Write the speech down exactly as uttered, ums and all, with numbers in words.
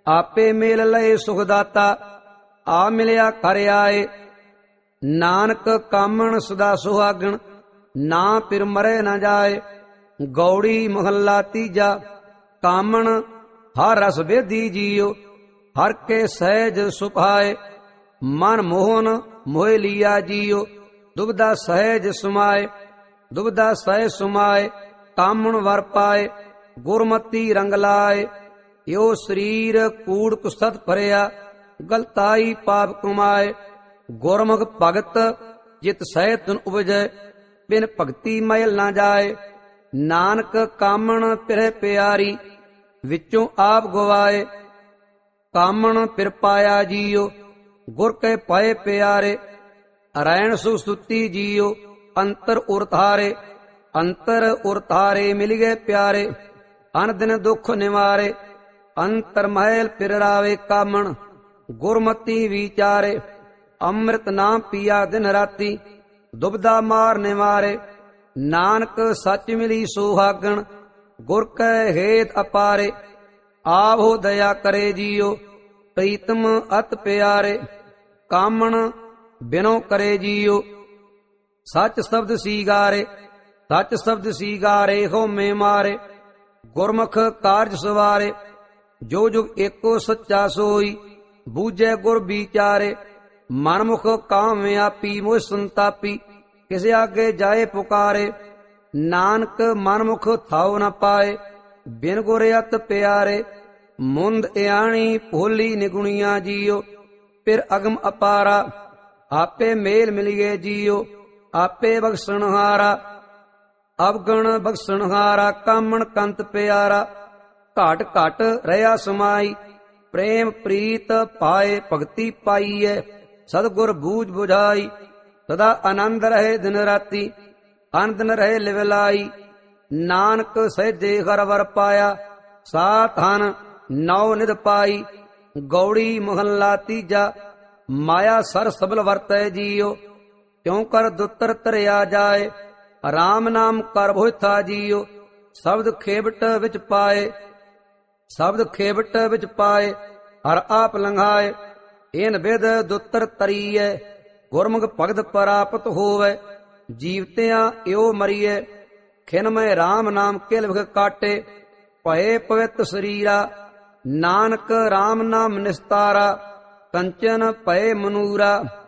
ਆਪੇ ਮੇਲ ਲਏ ਸੁਖ ਦਾਤਾ, ਆ ਮਿਲਿਆ ਕਰ ਆਏ। ਨਾਨਕ ਕਾਮਣ ਸਦਾ ਸੁਹਾਗਣ, ਨਾ ਫਿਰ ਮਰੇ ਨਾ ਜਾਏ। ਗੌੜੀ ਮਹੱਲਾ ਤੀਜਾ। ਕਾਮਣ ਹਰ ਰਸ ਵੇਦੀ ਜੀਓ, ਹਰ ਕੇ ਸਹਿਜ ਸੁਭਾਏ। ਮਨ ਮੋਹਨ ਮੋਹਿ ਲੀਆ ਜੀਓ, ਦੁਬਦਾ ਸਹਿਜ ਸੁਮਾਏ। ਦੁਬਦਾ ਸਹਿਜ ਸੁਮਾਏ, ਕਾਮਣ ਵਰ ਪਾਏ। ਗੁਰਮਤੀ ਰੰਗ ਲਾਏ, ਯੋ ਸਰੀਰ ਕੂੜ ਕੁਸਤ ਭਰਿਆ। ਗਲਤਾਈ ਪਾਪ ਕਮਾਏ। ਗੁਰਮੁਖ ਭਗਤ ਜਿਤ ਸਹਿ ਤੁਨ ਉਪਜੈ, ਬਿਨ ਭਗਤੀ ਮੈਲ ਨਾ ਜਾਏ। ਨਾਨਕ ਕਾਮਣ ਪਿਰਹਿ ਪਿਆਰੀ, ਵਿੱਚੋਂ ਆਪ ਗਵਾਏ। ਕਾਮਣ ਪਿਰ ਪਾਇਆ ਜੀਓ, ਗੁਰ ਕੇ ਪਾਏ ਪਿਆਰੇ। ਰੈਣ ਸੁਸੁਤੀ ਜੀਓ, ਅੰਤਰ ਉਰਤਾਰੇ। ਅੰਤਰ ਉਰਤਾਰੇ ਮਿਲ ਗਏ ਪਿਆਰੇ, ਅਨ ਦਿਨ ਦੁੱਖ ਨਿਵਾਰੇ। ਅੰਤਰ ਮਹਿਲ ਪਿਰ ਰਾਵੇ ਕਾਮਣ, ਗੁਰਮਤੀ ਵਿਚਾਰੇ। ਅੰਮ੍ਰਿਤ ਨਾਮ ਪੀਆ ਦਿਨ ਰਾਤੀ, ਦੁਬਦਾ ਮਾਰ ਨਿਵਾਰੇ। ਨਾਨਕ ਸੱਚ ਮਿਲੀ ਸੁਹਾਗਣ, ਗੁਰ ਕੈ ਹੇਤ ਅਪਾਰੇ। ਆਵੋ ਦਇਆ ਕਰੇ ਜੀਓ, ਪ੍ਰੀਤਮ ਅਤ ਪਿਆਰੇ। ਕਾਮਣ ਬਿਨੋ ਕਰੇ ਜੀਓ, ਸੱਚ ਸ਼ਬਦ ਸੀਗਾਰੇ। ਸੱਚ ਸ਼ਬਦ ਸੀਗਾਰੇ, ਹਉਮੈ ਮਾਰੇ। ਗੁਰਮੁਖ ਕਾਰਜ ਸਵਾਰੇ, ਜੋ ਜੁਗ ਏਕੋ ਸੱਚਾ ਸੋਈ। ਬੂਝੈ ਗੁਰ ਵਿਚਾਰੇ, ਮਨਮੁਖ ਕਾਮ ਆਪੀ ਮੋਹ ਸੰਤਾਪੀ। ਕਿਸੇ ਆਗੇ ਜਾਏ ਪੁਕਾਰੇ, ਨਾਨਕ ਮਨਮੁਖ ਥਾਉ ਨ ਪਾਏ। ਬਿਨ ਗੁਰ ਅਤ ਪਿਆਰੇ, ਮੁੰਦ ਇਆਣੀ ਭੋਲੀ ਨਿਗੁਣੀਆਂ ਜੀਓ। ਫਿਰ ਅਗਮ ਅਪਾਰਾ, ਆਪੇ ਮੇਲ ਮਿਲੀਏ ਜੀਓ। ਆਪੇ ਬਖਸ਼ਣਹਾਰਾ, ਅਵਗਣ ਬਖਸ਼ਣਹਾਰਾ। ਕਾਮਣ ਕੰਤ ਪਿਆਰਾ, ਘਾਟ ਘਾਟ ਰਹਾ ਸਮਾਈ। ਪ੍ਰੇਮ ਪ੍ਰੀਤ ਪਾਏ ਭਗਤੀ ਪਾਈਐ, ਸਤਿਗੁਰ ਬੂਝ ਬੁਝਾਈ। ਸਦਾ ਆਨੰਦ ਰਹੇ ਦਿਨ ਰਾਤੀ, ਅਨ ਦਿਨ ਰਹੇ ਲਿਵਲਾਈ। ਨਾਨਕ ਸਹਿਜੇ ਹਰ ਵਰ ਪਾਇਆ, ਸਾਤ ਹਨ ਨੌ ਨਿਧ ਪਾਈ। ਗੌੜੀ ਮਹੱਲਾ ਤੀਜਾ। ਮਾਇਆ ਸਰ ਸਬਲ ਵਰਤੈ ਜੀਓ, ਕਿਉ ਕਰ ਦੁੱਤਰ ਧਰਿਆ ਜਾਏ। ਰਾਮ ਨਾਮ ਕਰ ਭੋਇਥਾ ਜੀਓ, ਸ਼ਬਦ ਖੇਬਟ ਵਿੱਚ ਪਾਏ। ਸ਼ਬਦ ਖੇਬਟ ਵਿੱਚ ਪਾਏ, ਹਰ ਆਪ ਲੰਘਾਏ। ਏਨ ਵਿਦ ਦੁੱਤਰ ਤਰੀਐ, ਗੁਰਮੁਖ ਭਗਤ ਪ੍ਰਾਪਤ ਹੋਵੈ। ਜੀਵਤਿਆਂ ਇਉ ਮਰੀਐ, ਖਿਨ ਮੈਂ ਰਾਮ ਨਾਮ ਕਿਲ ਵਿਖ ਕਾਟੇ। ਭਏ ਪਵਿੱਤ ਸਰੀਰਾ, ਨਾਨਕ ਰਾਮ ਨਾਮ ਨਿਸਤਾਰਾ। ਕੰਚਨ ਭਏ ਮਨੂਰਾ।